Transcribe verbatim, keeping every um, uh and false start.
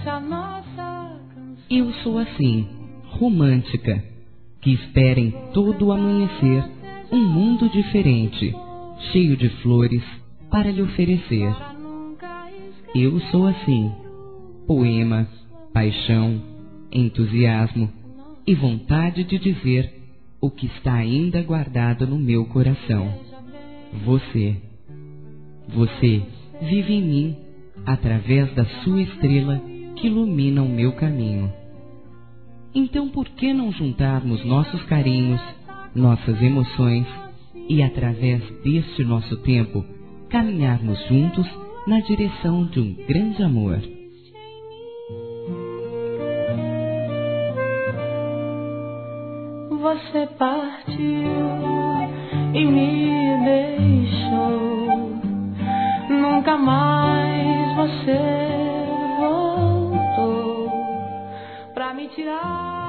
Eu sou assim, romântica, que espera em todo o amanhecer um mundo diferente, cheio de flores para lhe oferecer. Eu sou assim, poema, paixão, entusiasmo e vontade de dizer o que está ainda guardado no meu coração. Você, você vive em mim através da sua estrela que ilumina o meu caminho. Então por que não juntarmos nossos carinhos, nossas emoções e através deste nosso tempo caminharmos juntos na direção de um grande amor? Você partiu e me deixou, nunca mais você voltou pra me tirar